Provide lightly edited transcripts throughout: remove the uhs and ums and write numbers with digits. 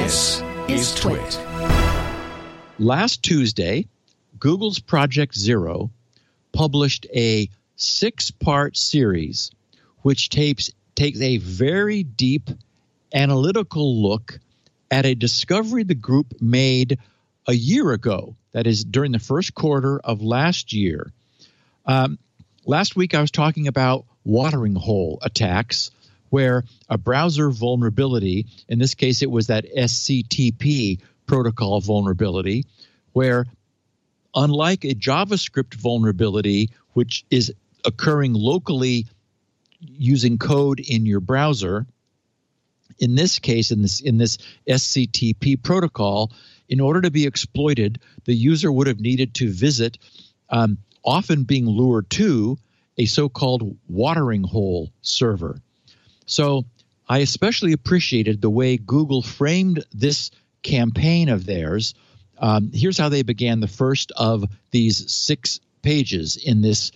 This is Twit. Last Tuesday, Google's Project Zero published a 6-part series which takes a very deep analytical look at a discovery the group made a year ago, that is, during the first quarter of last year. Last week, I was talking about watering hole attacks, where a browser vulnerability, in this case, it was that SCTP protocol vulnerability, where unlike a JavaScript vulnerability, which is occurring locally using code in your browser, in this case, in this SCTP protocol, in order to be exploited, the user would have needed to visit, often being lured to, a so-called watering hole server. So I especially appreciated the way Google framed this campaign of theirs. Here's how they began the first of these 6 pages in this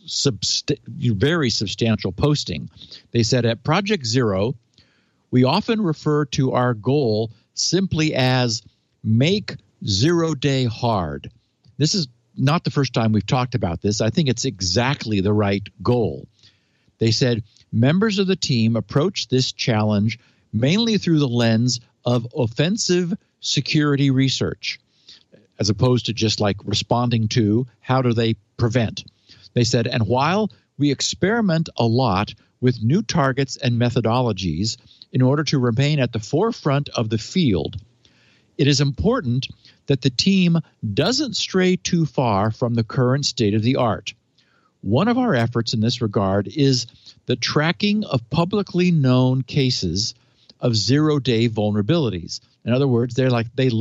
very substantial posting. They said, at Project Zero, we often refer to our goal simply as make zero-day hard. This is not the first time we've talked about this. I think it's exactly the right goal. They said, members of the team approach this challenge mainly through the lens of offensive security research, as opposed to just like responding to how do they prevent. They said, and while we experiment a lot with new targets and methodologies in order to remain at the forefront of the field, it is important that the team doesn't stray too far from the current state of the art. One of our efforts in this regard is the tracking of publicly known cases of zero-day vulnerabilities. In other words, they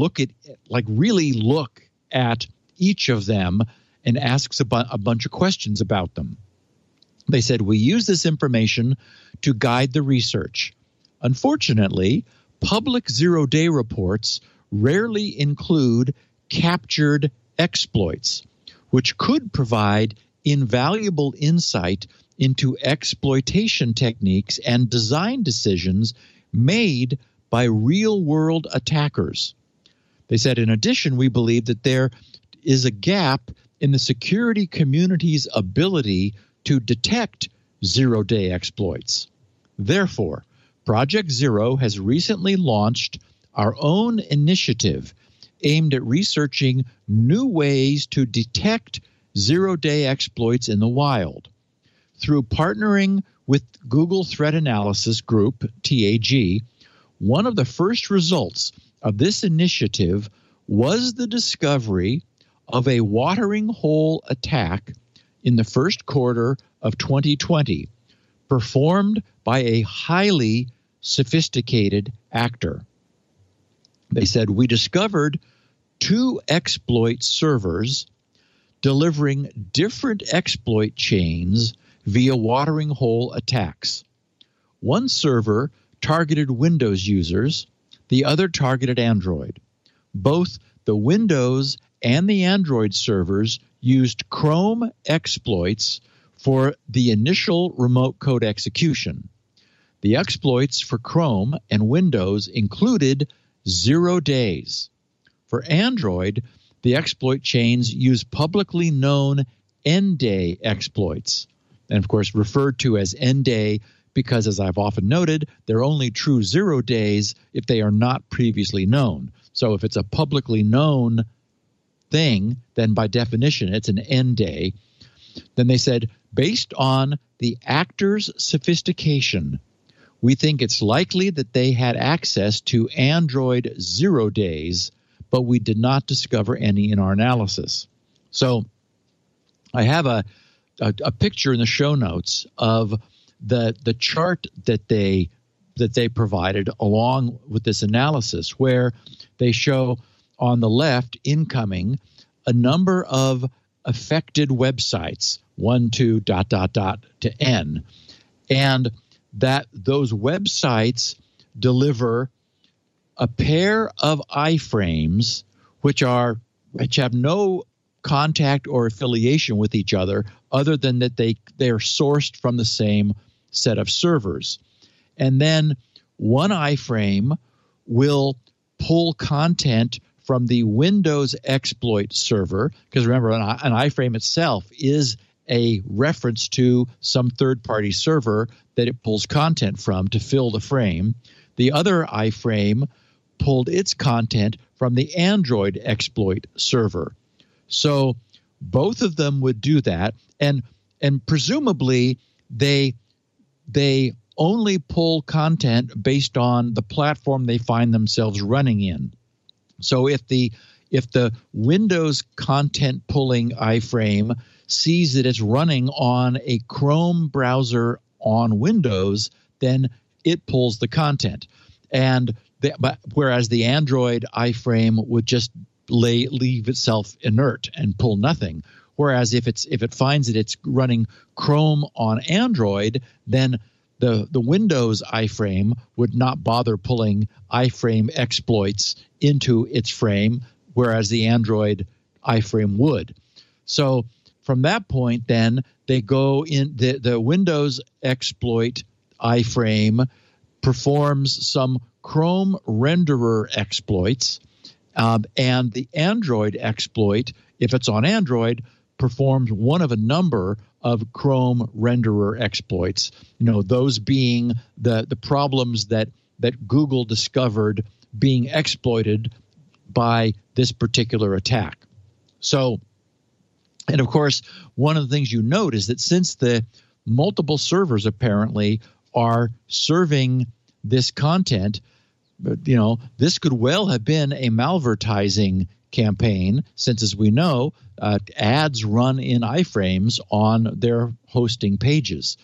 really look at each of them and asks a bunch of questions about them. They said, we use this information to guide the research. Unfortunately, public zero-day reports rarely include captured exploits, which could provide invaluable insight into exploitation techniques and design decisions made by real-world attackers. They said, in addition, we believe that there is a gap in the security community's ability to detect zero-day exploits. Therefore, Project Zero has recently launched our own initiative aimed at researching new ways to detect zero-day exploits in the wild. Through partnering with Google Threat Analysis Group, TAG, one of the first results of this initiative was the discovery of a watering hole attack in the first quarter of 2020, performed by a highly sophisticated actor. They said, we discovered 2 exploit servers delivering different exploit chains via watering hole attacks. One server targeted Windows users, the other targeted Android. Both the Windows and the Android servers used Chrome exploits for the initial remote code execution. The exploits for Chrome and Windows included 0 days. For Android, the exploit chains use publicly known end-day exploits, and of course referred to as end-day because, as I've often noted, they're only true 0 days if they are not previously known. So if it's a publicly known thing, then by definition it's an end day. Then they said, based on the actor's sophistication, we think it's likely that they had access to Android 0 days, but we did not discover any in our analysis. So I have a picture in the show notes of the chart that they provided along with this analysis, where they show on the left incoming a number of affected websites, 1, 2, ... to n, and that those websites deliver a pair of iframes which have no contact or affiliation with each other than that they are sourced from the same set of servers. And then one iframe will pull content from the Windows exploit server, because remember, an iframe itself is a reference to some third-party server that it pulls content from to fill the frame. The other iframe pulled its content from the Android exploit server. So both of them would do that, and presumably they only pull content based on the platform they find themselves running in. So if the Windows content pulling iframe sees that it's running on a Chrome browser on Windows, then it pulls the content. Whereas the Android iframe would just leave itself inert and pull nothing. Whereas if it finds that it's running Chrome on Android, then the Windows iframe would not bother pulling iframe exploits into its frame, whereas the Android iframe would. So from that point, then they go in the Windows exploit iframe performs some Chrome renderer exploits, and the Android exploit, if it's on Android, performs one of a number of Chrome renderer exploits. Those being the problems that Google discovered being exploited by this particular attack. So, and of course, one of the things you note is that since the multiple servers apparently are serving this content, this could well have been a malvertising campaign, since, as we know, ads run in iframes on their hosting pages.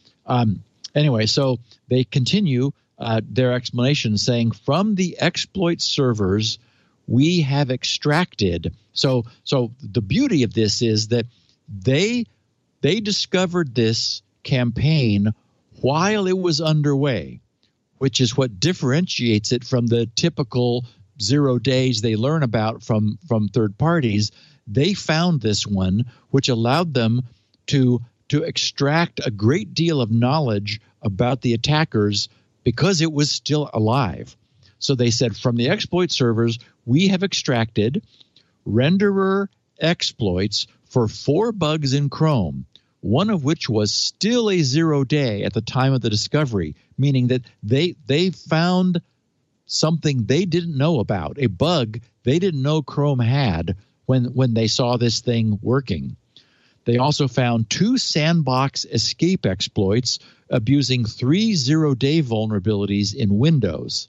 Anyway, so they continue their explanation saying, from the exploit servers, we have extracted. So the beauty of this is that they discovered this campaign while it was underway, which is what differentiates it from the typical 0 days they learn about from third parties. They found this one, which allowed them to extract a great deal of knowledge about the attackers because it was still alive. So they said, from the exploit servers, we have extracted renderer exploits for 4 bugs in Chrome, one of which was still a 0 day at the time of the discovery, meaning that they found something they didn't know about, a bug they didn't know Chrome had when they saw this thing working. They also found 2 sandbox escape exploits abusing 3 0-day vulnerabilities in Windows,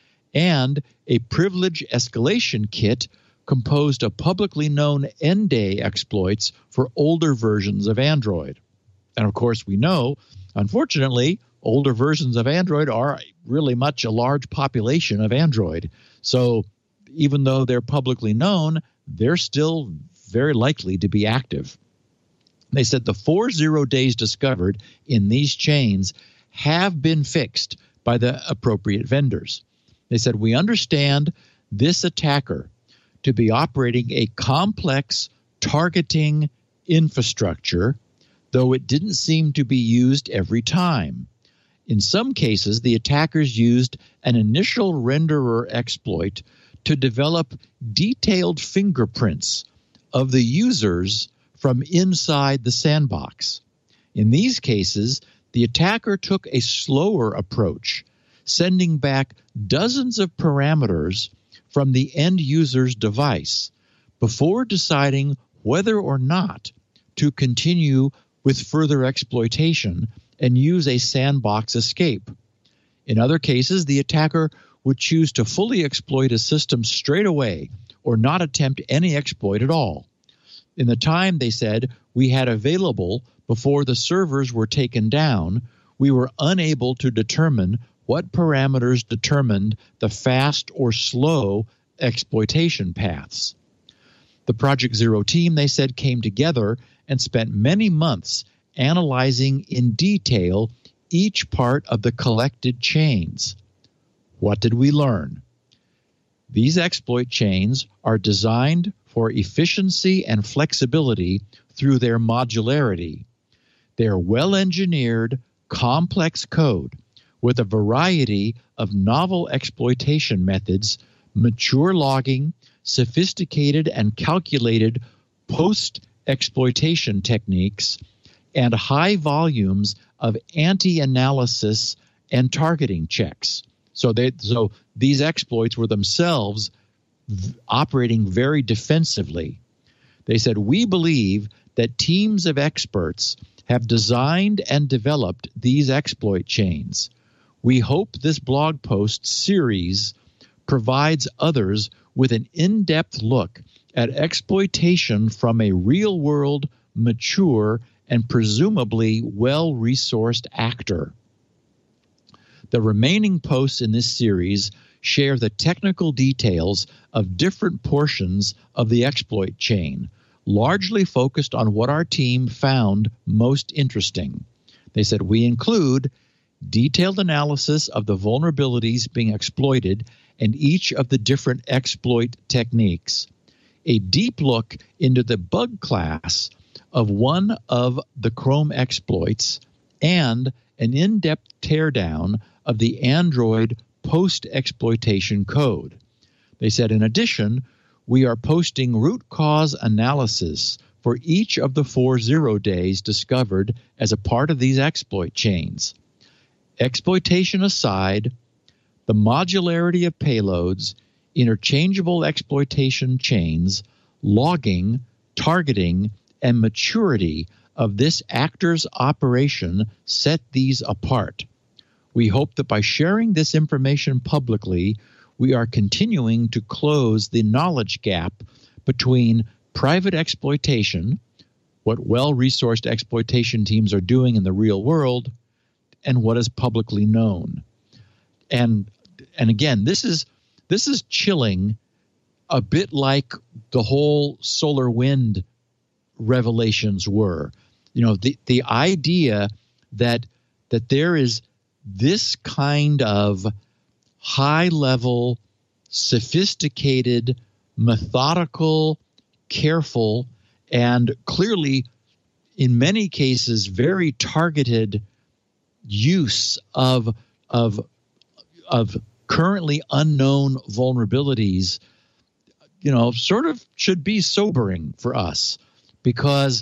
and a privilege escalation kit composed of publicly known end-day exploits for older versions of Android. And of course, we know, unfortunately, older versions of Android are really much a large population of Android. So even though they're publicly known, they're still very likely to be active. They said the 4 0 days discovered in these chains have been fixed by the appropriate vendors. They said, we understand this attacker to be operating a complex targeting infrastructure, though it didn't seem to be used every time. In some cases, the attackers used an initial renderer exploit to develop detailed fingerprints of the users from inside the sandbox. In these cases, the attacker took a slower approach, sending back dozens of parameters from the end user's device before deciding whether or not to continue with further exploitation and use a sandbox escape. In other cases, the attacker would choose to fully exploit a system straight away or not attempt any exploit at all. In the time, they said, we had available before the servers were taken down, we were unable to determine what parameters determined the fast or slow exploitation paths. The Project Zero team, they said, came together and spent many months analyzing in detail each part of the collected chains. What did we learn? These exploit chains are designed for efficiency and flexibility through their modularity. They are well-engineered, complex code with a variety of novel exploitation methods mature logging, sophisticated and calculated post-exploitation techniques, and high volumes of anti-analysis and targeting checks. So these exploits were themselves operating very defensively. They said, we believe that teams of experts have designed and developed these exploit chains. We hope this blog post series provides others with an in-depth look at exploitation from a real-world, mature, and presumably well-resourced actor. The remaining posts in this series share the technical details of different portions of the exploit chain, largely focused on what our team found most interesting. They said, we include detailed analysis of the vulnerabilities being exploited and each of the different exploit techniques, a deep look into the bug class of one of the Chrome exploits, and an in-depth teardown of the Android post-exploitation code. They said, in addition, we are posting root cause analysis for each of the 4 0 days discovered as a part of these exploit chains. Exploitation aside, the modularity of payloads, interchangeable exploitation chains, logging, targeting, and maturity of this actor's operation set these apart. We hope that by sharing this information publicly, we are continuing to close the knowledge gap between private exploitation, what well-resourced exploitation teams are doing in the real world, and what is publicly known. And again, this is chilling, a bit like the whole SolarWind revelations were. You know, the idea that there is this kind of high-level, sophisticated, methodical, careful, and clearly, in many cases, very targeted use of currently unknown vulnerabilities, you know, sort of should be sobering for us, because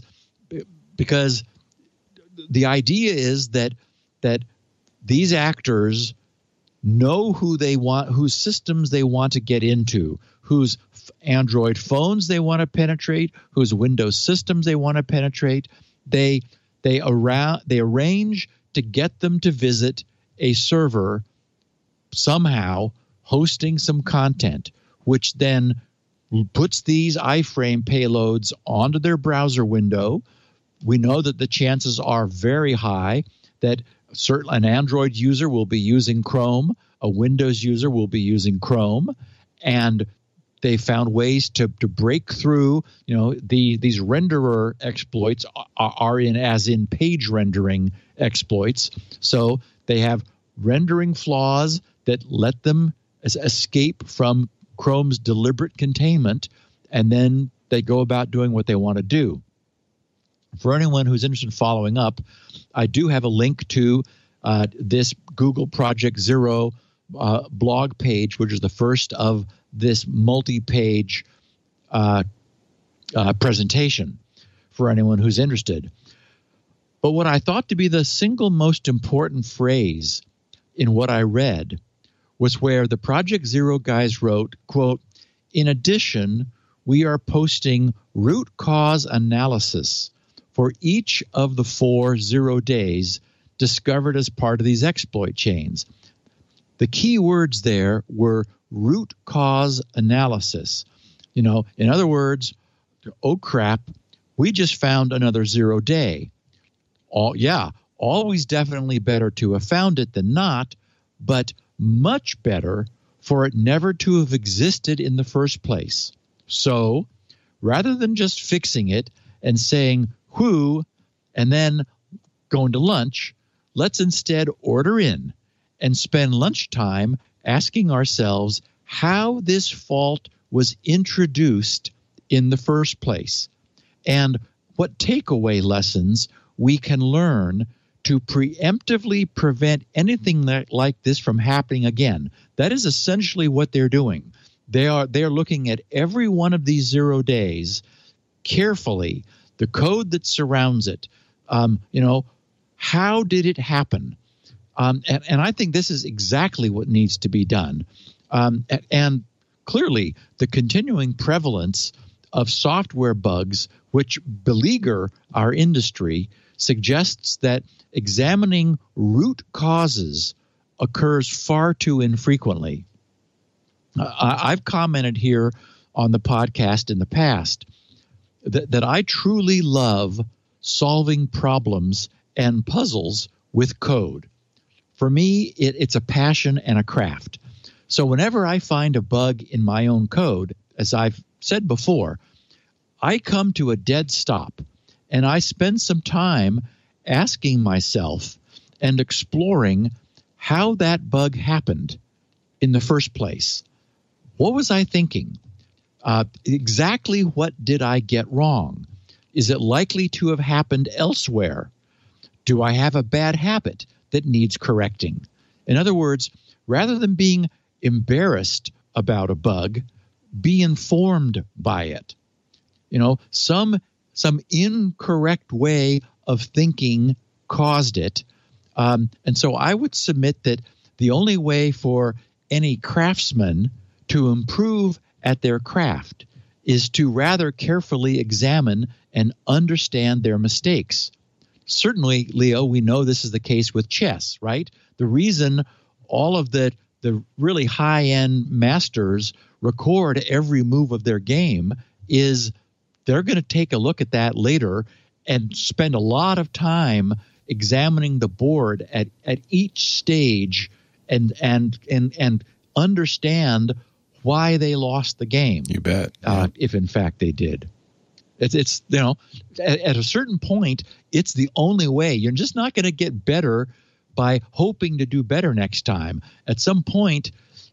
the idea is that these actors know who they want, whose systems they want to get into, whose Android phones they want to penetrate, whose Windows systems they want to penetrate. They arrange to get them to visit a server somehow hosting some content, which then puts these iframe payloads onto their browser window. We know that the chances are very high that an Android user will be using Chrome, a Windows user will be using Chrome, and they found ways to break through. You know, these renderer exploits are in page rendering exploits. So they have rendering flaws that let them escape from Chrome's deliberate containment, and then they go about doing what they want to do. For anyone who's interested in following up, I do have a link to this Google Project Zero blog page, which is the first of this multi-page presentation for anyone who's interested. But what I thought to be the single most important phrase in what I read was where the Project Zero guys wrote, quote, "In addition, we are posting root cause analysis for each of the 4 0 days discovered as part of these exploit chains." The key words there were root cause analysis. You know, in other words, oh crap, we just found another 0 day. Always definitely better to have found it than not, but much better for it never to have existed in the first place. So rather than just fixing it and saying whoo and then going to lunch, let's instead order in and spend lunchtime asking ourselves how this fault was introduced in the first place, and what takeaway lessons we can learn to preemptively prevent anything like this from happening again. That is essentially what they're doing. They are looking at every one of these 0 days carefully, the code that surrounds it. How did it happen? And I think this is exactly what needs to be done. And clearly, the continuing prevalence of software bugs, which beleaguer our industry, suggests that examining root causes occurs far too infrequently. I've commented here on the podcast in the past that I truly love solving problems and puzzles with code. For me, it's a passion and a craft. So whenever I find a bug in my own code, as I've said before, I come to a dead stop and I spend some time asking myself and exploring how that bug happened in the first place. What was I thinking? Exactly what did I get wrong? Is it likely to have happened elsewhere? Do I have a bad habit that needs correcting? In other words, rather than being embarrassed about a bug, be informed by it. Some incorrect way of thinking caused it. And so I would submit that the only way for any craftsman to improve at their craft is to rather carefully examine and understand their mistakes. Certainly, Leo, we know this is the case with chess, right? The reason all of the really high-end masters record every move of their game is they're going to take a look at that later and spend a lot of time examining the board at each stage and understand why they lost the game. You bet. If in fact they did. It's at a certain point, it's the only way. You're just not going to get better by hoping to do better next time. At some point,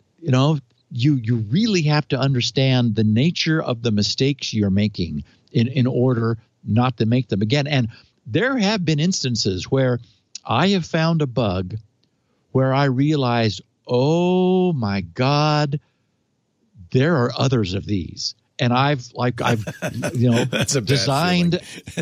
you really have to understand the nature of the mistakes you're making in order not to make them again. And there have been instances where I have found a bug where I realized, oh my God, there are others of these. And I've That's a designed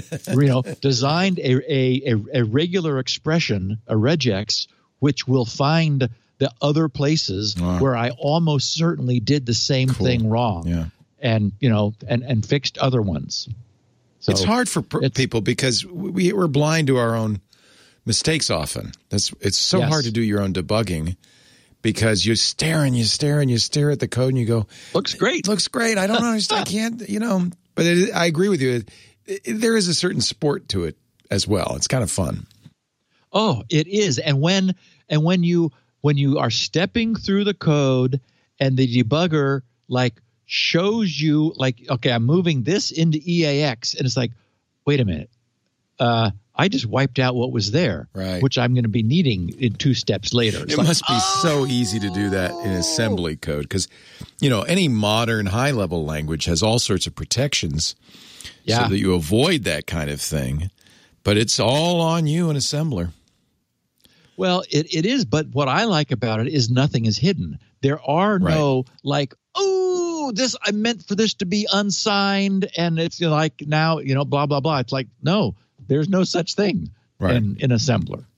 a regular expression, a regex, which will find the other places where I almost certainly did the same thing wrong, and fixed other ones. So it's hard for people because we're blind to our own mistakes often. It's so hard to do your own debugging. Because you stare at the code and you go, looks great. I don't understand. I can't, but I agree with you. There is a certain sport to it as well. It's kind of fun. Oh, it is. And when you are stepping through the code and the debugger shows you okay, I'm moving this into EAX, and it's like, wait a minute. I just wiped out what was there, which I'm going to be needing in 2 steps later. It must be so easy to do that in assembly code because, any modern high-level language has all sorts of protections so that you avoid that kind of thing. But it's all on you in assembler. Well, it is, but what I like about it is nothing is hidden. There are no I meant for this to be unsigned, and it's now, blah, blah, blah. It's like, no. There's no such thing in assembler.